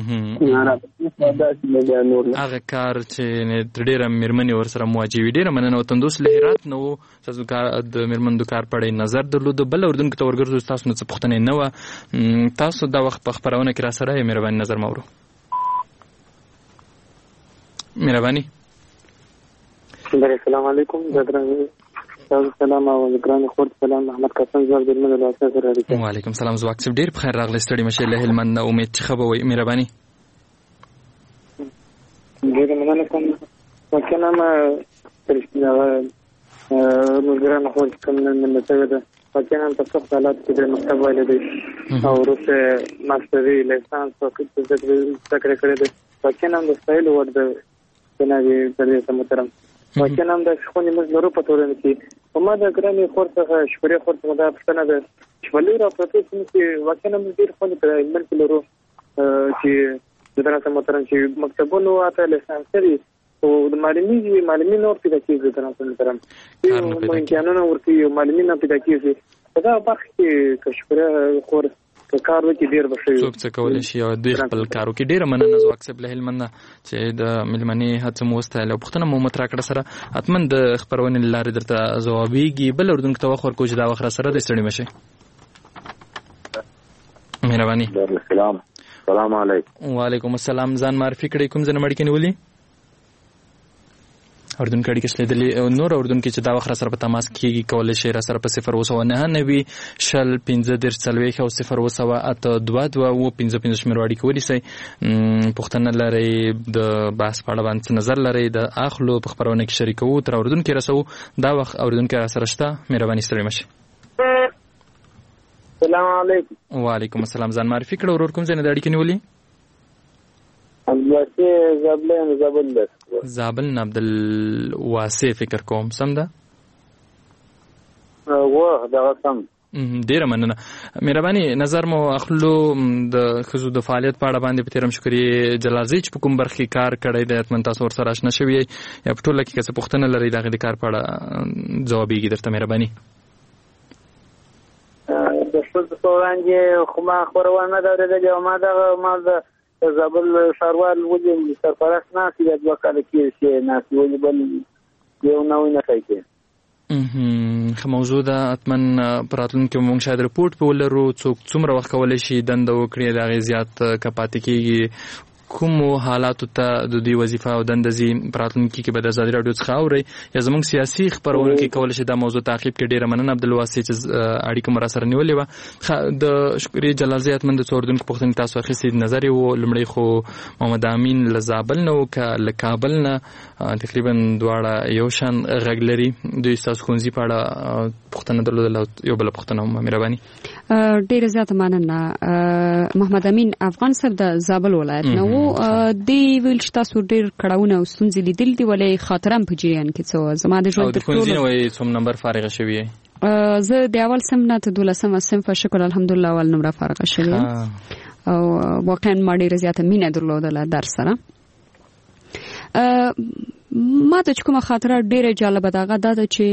هغه کار چې ډېره مېرمنې ورسره مواجه وي. ډېره مننه. وطندوس له هرات نه و ستاسو د مېرمنو د کار په اړه نظر درلود. بل اردوونکو ته ورګرځو ستاسو نه څه پوښتنې نه وه. تاسو دا وخت په خپرونه کې راسره یې مهرباني نظر مه ورو. مهرباني. السلام علیکم. سلام او ګران خور سلام محمد قاسم زوال د مدل واسطه سره راځي. وعلیکم السلام زواک صاحب ډیر بخیر راغلی ستړي مشه له هلمند نه امید چې خبر وي. مهرباني. ډیر مننه کوم. وکنا ما ترشنه ګران خور کوم نن مته ده. وکنا په څو حالات کې د مکتب والدې او روسه ماستري لیسانس او کله چې ذکر کړی ده وکنا د سټایل ورته بناوي په دې سمترم وکنا د خونی موږ لرو په تورن کې په ما د ګرامي خور څخه شپري خور څخه دا پښتنه ده شپلې را پروتې چې وکنا موږ ډیر خونی په علم کې لرو چې د دراسه مترن چې مکتبونو اته لیسانسري او د معلومي معلومي نور پیدا کیږي د دراسه مترن نو امکانونه ورته معلومي نه پیدا کیږي دا برخه کې کشپره خور کار وکړي ډیر بشي څوک څه کولای شي او د خپل کارو کې ډیر مننه زو اکسپ له هلمند چې د ملمنې هڅه مو واستاله او پښتنه مو مترا کړه سره اتمن د خبرونه لارې درته ځوابيږي. بل اردن کې توخر کوج دا وخت سره د استړي مشه. مهرباني. السلام السلام علیکم. وعلیکم السلام. ځان معرفي کړئ کوم ځنه مړ کې نیولې اردن کړي کې شلیدلې نور اردن کې چې دا وخت سره په تماس کېږي کولای شي را سره په صفر وسو نه نوي شل پنځه درې څلويخ او صفر وسو اته دوه دوه او پنځه پنځه شمیرواړي کولی سي پښتنه لري د بحث په اړه باندې نظر لري د اخلو په خبرونه کې شریکو تر اردن کې رسو دا وخت اردن کې را سره شته. مهرباني ستړي مشه. السلام علیکم. وعلیکم السلام. ځان معرفي کړو ورور کوم ځای نه د اړیکې نیولې عبدالواسع زابل زابل ده زابل نه عبدالواسع فکر کوم سم ده واه دا سم. ډیره مننه. مهرباني نظر مو اخلو د خزو د فعالیت په اړه باندې په تیرم شکرې جلالزی چې په کوم برخه کار کړی د اتمن تاسو ور سره آشنا شوی یا په ټوله کې څه پوښتنه لري دغه د کار په اړه ځوابيږي درته. مهرباني. د څه څه وړاندې خو ما خبرونه دا ورته ما دا ما زابل شاروال ولې سرپرست ناسي د دوه کال کې شي ناسي ولې بل یو نوې نه کوي. خو موضوع ده اتمن پراتلونکو موږ شاید رپورت په ولرو څوک څومره وخت کولای شي دنده وکړي دا غي زیات کپاتې کېږي کوم حالات ته د دې وظیفه او دندزي پراتلونکو کې به د آزادي رادیو څخه اوري یا زموږ سیاسي خبرونه کې کول شي دا موضوع تعقیب کې ډیره مننه. عبدالواسع چې اړیکه مر سره نیولې و د شکرې جلالزیات مند څوردونکو پښتون تاسو اخیستي نظر یو لمړی خو محمد امین لزابل نو ک لکابل نه تقریبا دواړه یو شان غږلري د تاسو خونځي په اړه پښتنه درلودل یو بل پښتنه هم. مهرباني. ډیره زیاته مننه. محمد امین افغان صاحب د زابل ولایت نو دی ویل چې تاسو ډیر کړهونه او ستونزې لیدل دي ولې خاطرم په جریان کې څو زما د ژوند تر ټولو وای څوم نمبر فارغ شوی زه د اول سم نه ته دولسم سم په شکر الحمدلله اول نمبر فارغ شوی او واقعا ما ډیر زیاته مینه درلودله درس سره. ما ته کومه خاطره ډیره جالبه ده هغه دا چې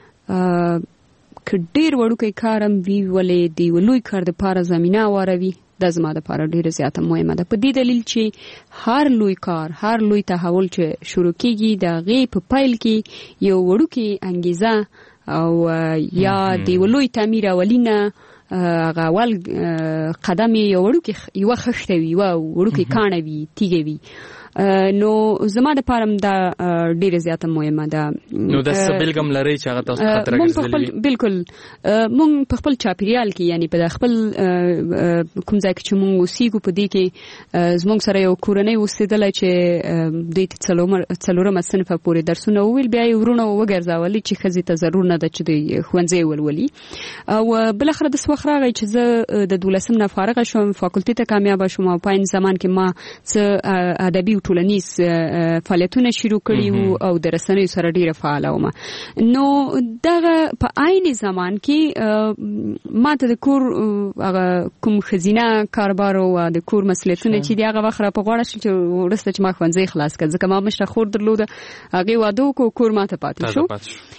ک ډیر وړوکی کارم وی ولې دی ولوي کار د پاره زمينه واروي د زما د پاره ډیره زیاته مهمه ده په دې دلیل چې هر لوی کار هر لوی تحول چې شروع کیږي د غي په پایل کې یو وړوکی انګیزه او یا دی ولوي تعمیر اولینه هغه ول قدم یو وړوکی یو خښتوي او وړوکی کانوي تیګوي نو زما د پاره دا ډیره زیاته مهمه ده. نو د سبلګم لري چې هغه تاسو خاطر ګرځولې بالکل مونږ په خپل چاپیریال کې یعنی په خپل کوم ځای کې چې مونږ اوسېږو په دې کې زموږ سره یو کورنۍ اوسېدل چې د څلورم څلورم صنف پورې درسونه ویل بیا یې ورونه وګرځولې چې خزي ته ضرور نه ده چې د خوانځي ولولي او بل اخر د سوخ راغی چې زه د دولسم نه فارغ شوم فاکولټي ته کامیاب شوم او په ان زمان کې ما څه ادبي ټولنیز فعالیتونه شروع کړي وو او د رسنیو سره ډیره فعاله وم. نو دغه په عین زمان کې ماته د کور هغه کوم خزینه کاربار او د کور مسؤلیتونه چې دی هغه وخت را په غاړه شو چې ورسته چې ما ښوونځی خلاص کړ ځکه ما مشره خور درلوده هغې واده وکړو کور ماته پاتې شو.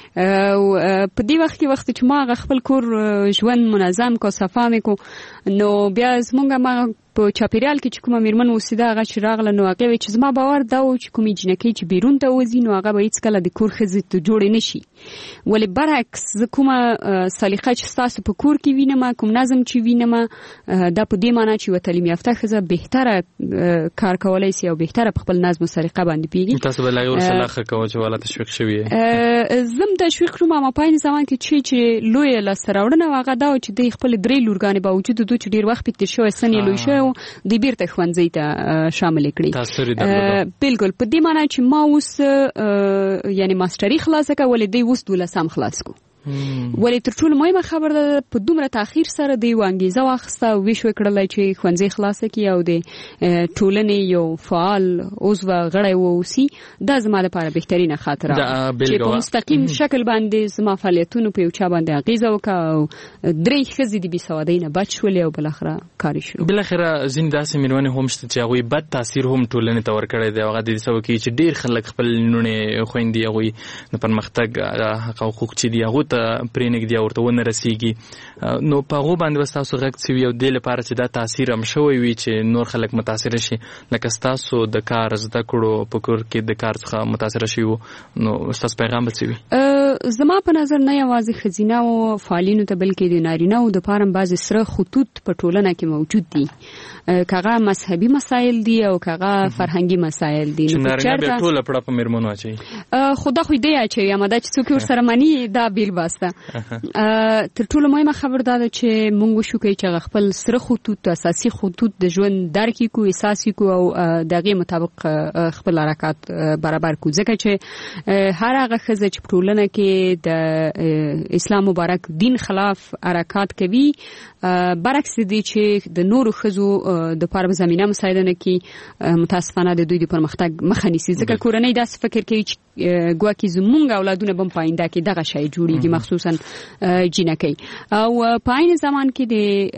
په دې وخت کې وخت چې ما هغه خپل کور ژوند منظم کو صفا مې کو نو بیا زمونږ ما په چاپیریال کې چې کومه میرمن اوسېده هغه چې راغله نو هغې وایي چې زما باور دا و چې کومې جینکۍ چې بیرون ته وځي نو هغه به هېڅکله د کور ښځې ته جوړې نه شي. ولې برعکس زه کومه سلیقه چې ستاسو په کور کې وینم کوم نظم چې وینم دا په دې معنی چې یوه تعلیم یافته ښځه بهتره کار کولی سي او بهتره په خپل نظم و سلیقه باندې پوهېږي. تاسو به له هغې ورسره ښه کوه چې والا تشویق شوي یې؟ زه هم تشویق کړم اما په عین زمان کې چې چې لویه لاسته راوړنه وه هغه دا و چې دوی خپلې درې لورګانې باوجود د دوی چې ډېر وخت پې تېر شوی سن یې لوی شوی و دوی بیرته ښوونځي ته شامل کړي. بالکل په دې معنی چې ما اوس یعنی ماسټري خلاصه کړه ولې دوی اوس دولسم خلاص کړو. ولې تر ټولو مهمه خبره ده په دومره تاخیر سره دوی انګیزه واخیسته او ویش وکړلی چې ښوونځي خلاصه کړي او د ټولنې یو فعال عضو غړی واوسي. دا زما لپاره بهترینه خاطره چې په مستقیم شکل باندې زما فعالیتونو په یو چا باندې اغیزه وکړه او درې ښځې د بېسوادۍ نه بچ شولې او بالاخره کار یې شروع. بالاخره ځینې داسې مېرمنې هم شته چې هغوی بد تاثیر هم ټولنې ته ورکړی دی او هغه د دې سبب کېږي چې ډېر خلک خپل لوڼې خویندې هغوی د پرمختګ حق او حقوق چې دي هغو ته پرې نږدې ورته ونه رسېږي. نو په هغو باندې به ستاسو غږ څه وي او دې لپاره چې دا تاثیر هم شوی وي چې نور خلک متاثره شي لکه ستاسو د کار زده کړو په کور کې د کار څخه متاثره شوي وو نو ستاسو پیغام به څه وي؟ زما په نظر نه یوازې ښځینه او فعالینو ته بلکې د نارینه‌و دپاره هم بعضې سره خطوط په ټولنه کې موجود دي که هغه مذهبي مسایل دي او که هغه فرهنګي مسایل دي. چې نارینه بیا ټوله پړه په مېرمنو اچوي خو دا خو دی اچوي اما دا چې څوک یې ورسره مني دا بېل بحث ده. تر ټولو مهمه خبر دا ده چې موږ وشو کوي چې هغه خپل سره خطوط اساسي خطوط د ژوند درک کړو احساس کړو او د هغې مطابق خپل حرکات برابر کړو ځکه چې هر هغه ښځه چې په ټولنه کې د اسلام مبارک دین خلاف حرکات کوي برعکس دي چې د نورو ښځو دپاره په زمینه مساعده نه کړي متاسفانه د دوی د پرمختګ مخه نیسي ځکه کورنۍ داسې فکر کوي چې ګواکې زمونږ اولادونه به هم په آینده کې دغه شی جوړېږي مخصوصا جینکۍ. او په عین زمان کې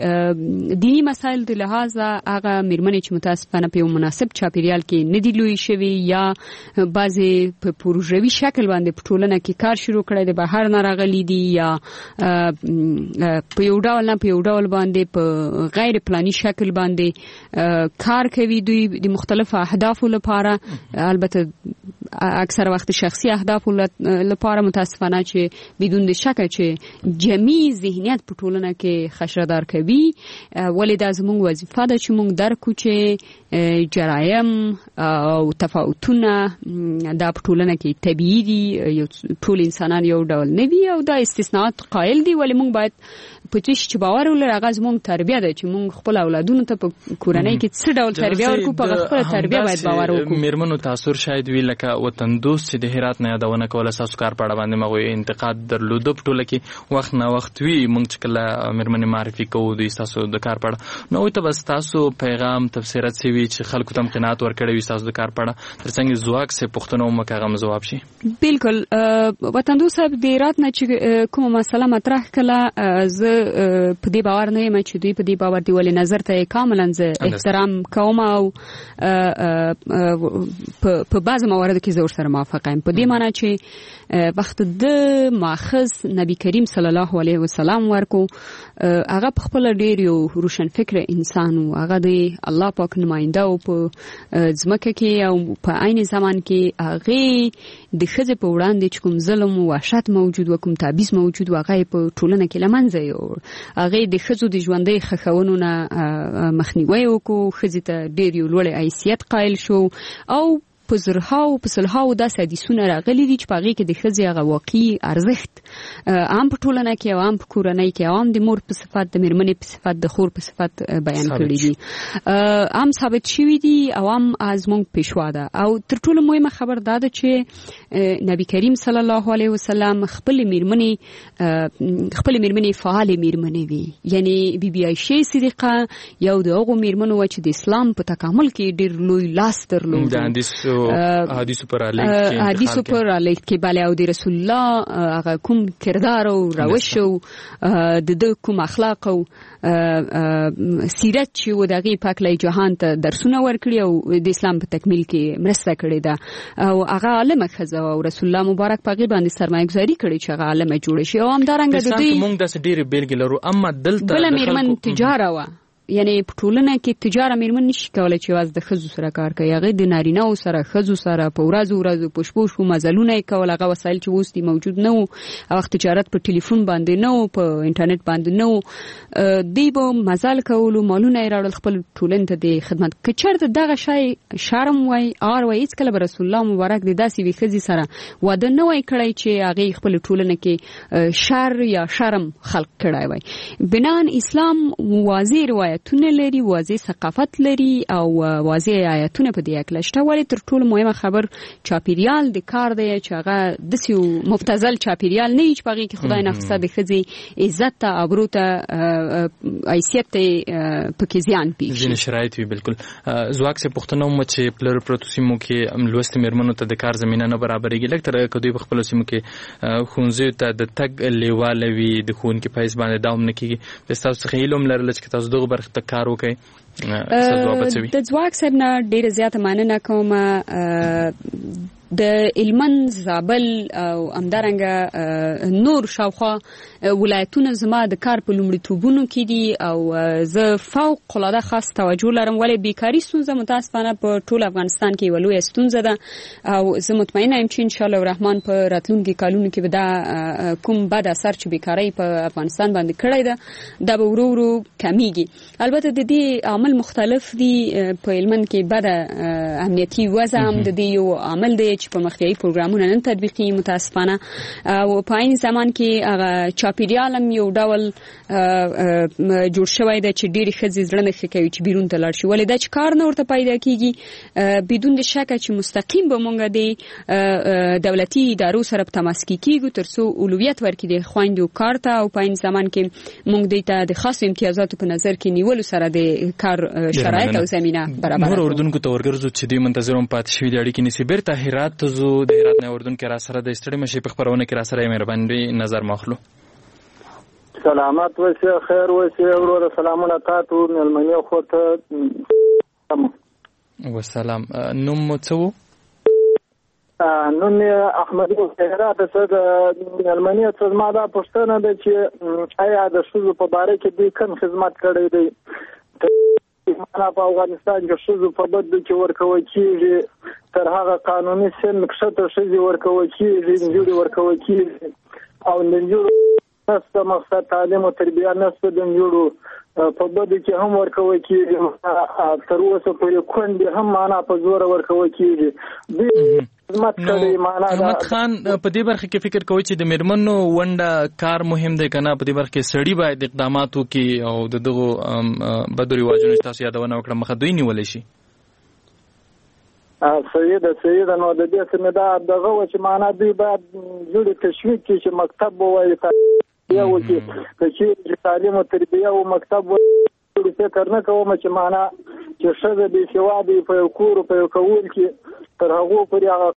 د دیني مسایل د لحاظه هغه مېرمنې چې متاسفانه په یو مناسب چاپیریال کې نه دي لویې شوي یا بعضې په پروژوي شکل باندې په ټولنه کې کار شروع کړی دی بهر نه راغلي دي یا په یو ډول نه په یو ډول باندې په غیر پلاني شکل باندې کار کوي دوی د مختلفو اهدافو لپاره البته اکثر وخت شخصي اهدافو لپاره متاسفانه چې بدون د شکه چې جمعي ذهنیت په ټولنه کې خشردار کوي. ولې دا زموږ وظیفه ده چې موږ درک کړو چې جرایم او تفاوتونه دا په ټولنه کې طبیعي دي ټول انسانان یو ډول نه وي او دا استثناءات قایل دي ولې موږ باید په څه شي چې باور ولرو هغه زموږ تربیه ده چې موږ خپل اولادونو ته په کورنۍ کې څه ډول تربیه ورکړو په هغه خپله تربیه باید باور وکړو. مېرمنو تاثر شاید وي لکه وطن دوست چې د هرات نه یادونه کوله ستاسو کار په اړه باندې مغوی انتقاد درلوده په ټوله کې وخت نه وخت وي موږ چې کله مېرمنې معرفي کوو دوی ستاسو د کار په اړه نو هغوی ته به ستاسو پیغام تبصرت څه وي چې خلکو ته هم قناعت ورکړی وي ستاسو د کار په اړه تر څنګ ځواک سې پوښتنه ومه که هغه م ځواب شي. بالکل وطن دوست صاحب د هرات نه چې کومه مسله مطرح کړله زه په دې باور نه یم چې دوی په دې باور دي ولې نظر ته یې کاملا زه احترام کوم او په بعضو مواردو کې زه ورسره موافقه یم په دې معنی چې وخت د ماخذ نبی کریم صلی الله علیه وسلم ورکو هغه په خپله ډېر یو روشن فکر انسان و هغه د الله پاک نماینده و په ځمکه کې او په عین زمان کې هغې د ښځې په وړاندې چې کوم ظلم و وحشت موجود و کوم تبعیض موجود و هغه یې په ټولنه کې له منځه یوړ هغې د ښځو د ژوندۍ ښخونو نه مخنیوی وکړو ښځې ته ډېر یو لوړ حیثیت قایل شو او په زرهاو په سلهاو داسې حدیثونه راغلي دي چې په هغې کې د ښځې هغه واقعي ارزښت عام په ټولنه کې او عام په کورنۍ کې او عام د مور په صفت د مېرمنې په صفت د خور په صفت بیان کړي دي عام ثابت شوي دي او عام زموږ پیشوا ده. او تر ټولو مهمه خبر دا ده چې نبی کریم صلی الله علیه وسلم خپلې مېرمنې خپلې مېرمنې فعالې مېرمنې وي، یعنی بی بی عایشې صدیقه یو د هغو مېرمنو وه چې د اسلام په تکامل کې ډېر لوی لاس درلود، د حدیثو پر علیه حدیثو پر علیه کې بله، او د رسول الله هغه کوم کردار او روش او د ده کوم اخلاق او سیرت چې و د هغې په هکله جهان ته درسونه ورکړي او د اسلام په تکمیل کې مرسته کړې ده، او هغه عالمه ښځه وه او رسول الله مبارک په هغې باندې سرمایه ګزاري کړې چې هغه عالمه جوړه شي. او همدارنګه د دوی موږ داسې ډېرې بېلګې لرو، اما دلته بله مېرمن تجاره وه، یعنی په ټولنه کې تجاره مېرمن نشي کولی چې یوازې د ښځو سره کار کوي، هغې د نارینهو سره ښځو سره په ورځو ورځو په شپو شپو مزلونه یې کول، هغه وسایل چې اوس دي موجود نه وو، هغه تجارت په ټلیفون باندې نه وو، په انټرنیټ باندې نه وو، دوی به مزل کولو، مالونه یې راوړل خپل ټولنې ته د خدمت. که چېرته دغه شی شرم وای ار وای هېڅکله به رسول الله مبارک د داسې یوې ښځې سره واده نه وای کړی چې هغې خپل ټولنه کې شر یا شرم خلق کړی وای. بنان اسلام واضح روایتونه لري، واضح ثقافت لري او واضح آیاتونه په دې هکله شته، ولې تر ټولو مهمه خبر چاپیریال د کار دی چې هغه داسې مبتذل چاپیریال نه وي چې په هغې کې خدای ناخواسته د ښځې عزت ته، ابرو ته، حیثیت ته پکې زیان پېښ ځینې شرایط وي. بلکل ځواک صاحب پوښتنه وم چې په لرو پرتو سیمو کې لوستې مېرمنو ته د کار زمینه نه برابرېږي، لږ تر که دوی په خپلو سیمو کې ښوونځیو ته د تګ لیواله وي، د ښوونکي په حیث باندې دا هم نه کېږي. ستاسو څخه هیله هم لرله چې تاسو دغه برخې ته کار وکړئ. د ځواک صاحب نه ډېره زیاته مننه کومه. د هلمند، زابل او همدارنګه نور شاوخوا ولایتونه زما د کار په لومړیتوبونو کې دي او زه فوق العاده خاص توجه لرم، ولې بیکاري ستونزه متاسفانه په ټول افغانستان کې یوه لویه ستونزه ده او زه مطمئنه یم چې انشاءالله الرحمن په راتلونکي کالونو کې به دا کوم بد اثر چې بیکارۍ په افغانستان باندې کړی ده دا به ورو ورو کمیږي. البته د دې عامل مختلف دي، په هلمند کې بده امنیتي وضع هم د دې یو عامل دی چې په مخفیایي پروګرامونه نن تطبیقي متاسفانه، او په عین زمان کې هغه چاپیریال هم یو ډول جوړ شوی دی چې ډېرې ښځې زړه نه ښه کوي چې بیرون ته لاړ شي، ولې دا چې کار نه ورته پیدا کېږي بدون د شکه چې مستقیم به مونږ د دولتي ادارو سره په تماس کې کېږو تر څو اولویت ورکړي د خویندو کار ته، او په عین زمان کې مونږ دوی ته د خاصو امتیازاتو په نظر کې نیولو سره د کار شرایط او زمینه برابره کړو. نور اردوونکو ته ورګرځو چې دوی منتظر هم پاتې شوي دي، اړیکې نیسي. بیرته هرات ته ځو، د هرات نه اردن کې را سره د ستړي مشي په خبرونه کې را سره یې مهرباني نظر ماخلو. سلامات وسه، خیر وسه، ورور سلامونه تاسو ملمنې خو ته وسلام. نوم مو څه و؟ نوم احمد هرات څه د ملمنې څه ما دا پوښتنه ده چې آیا د ښځو په باره کې دوی کوم خدمت کړی دی؟ معنا په افغانستان کې ښځو په بد کې ورکول کېږي، تر هغه قانوني سن کښته ښځې ورکول کېږي، نجونې ورکول کېږي، او نجونو نسته مقصد تعلیم او تربیه نسته، د نجونو په بد کې هم ورکول کېږي، تر اوسه پورې کونډې هم معنا په زوره ورکول کېږي. دوی احمد خان په دې برخه کې فکر کوي چې د مېرمنو ونډه کار مهم دی که نه؟ په دې برخه کې سړي باید اقدامات وکړي او د دغو بدو رواجونو چې تاسو یادونه وکړه مخه دوی نیولی شي. صحیح ده صحیح ده. نو د دې څه دا دغه و چې معنا دوی باید جوړې تشویق کړي چې مکتب ووایي، تربیه وکړي، که چېرې تعلیم او تربیه او مکتب ووایي، فکر نه کوم چې معنا چې ښځه بې سواده په یو کور په یو کول کې تر هغو پورې هغه